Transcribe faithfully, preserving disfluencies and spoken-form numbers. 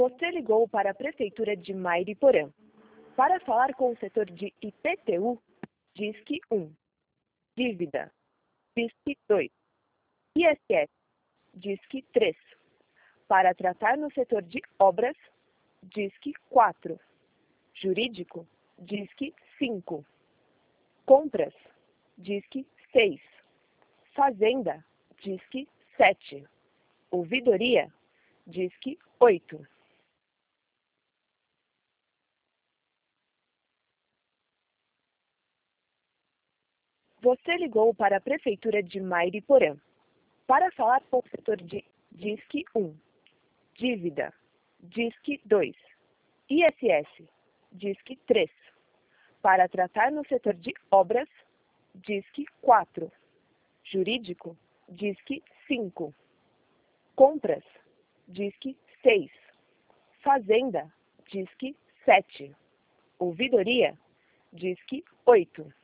Você ligou para a Prefeitura de Mairiporã. Para falar com o setor de I P T U, Disque um. Dívida, Disque dois. I S S, Disque três. Para tratar no setor de obras, Disque quatro. Jurídico, Disque cinco. Compras, Disque seis. Fazenda, Disque sete. Ouvidoria, Disque oito. Você ligou para a Prefeitura de Mairiporã. Para falar com o setor de Disque um. Dívida, Disque dois. I S S, Disque três. Para tratar no setor de obras, Disque quatro. Jurídico, Disque cinco. Compras, Disque seis. Fazenda, Disque sete. Ouvidoria, Disque oito.